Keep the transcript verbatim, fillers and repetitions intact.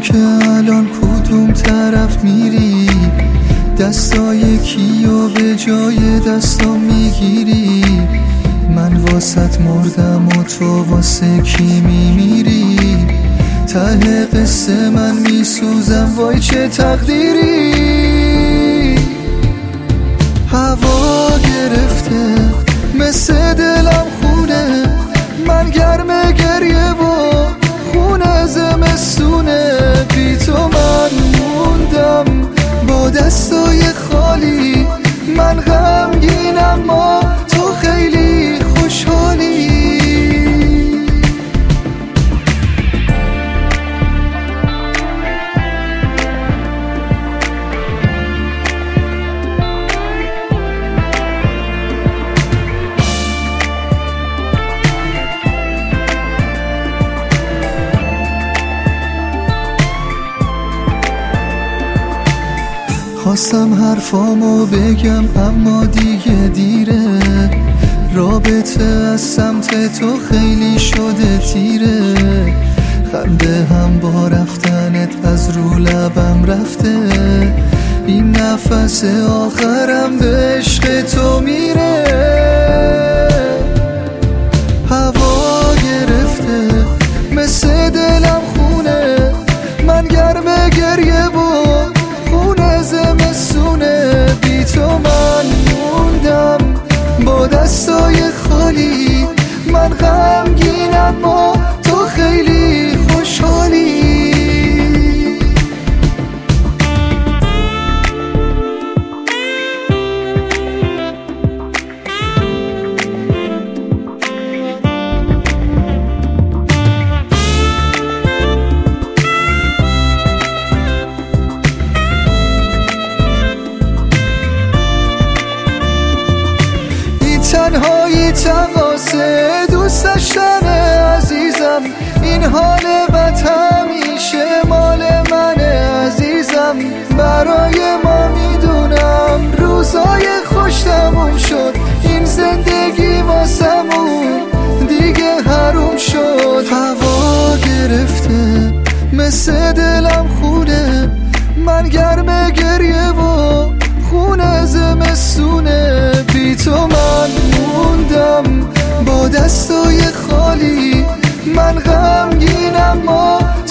که الان کدوم طرف میری، دستای کیو به جای دستام میگیری. من واسط مردم و تو واسه کی میمیری؟ ته قصه من میسوزم، وای چه تقدیری. هوا گرفته مثل دلم خونه، من گرم گریه و خونه زمستونه. بی تو من موندم با دستای خالی، من غمگینم اما تو خیلی خوشحالی. خواستم حرفامو بگم اما دیگه دیره، رابطه از سمت تو خیلی شده تیره. خنده هم با رفتنت از رو لبم رفته، این نفس آخرم به عشق تو میره. هوا گرفته مثل دلم خونه، من گرم گریه و خونه زمستونه. بی تو من موندم با دستای خالی، من غمگینم اما تو خیلی خوشحالی. تنهایی تقاسه دوست داشتن عزیزم، این حال بد همیشه مال منه عزیزم. برای ما میدونم روزای خوش تموم شد، این زندگی واسمون دیگه حروم شد. هوا گرفته مثل دلم خونه، من گرم گریه و خونه زمستونه. بی تو من موندم با دستای خالی، من غمگینم اما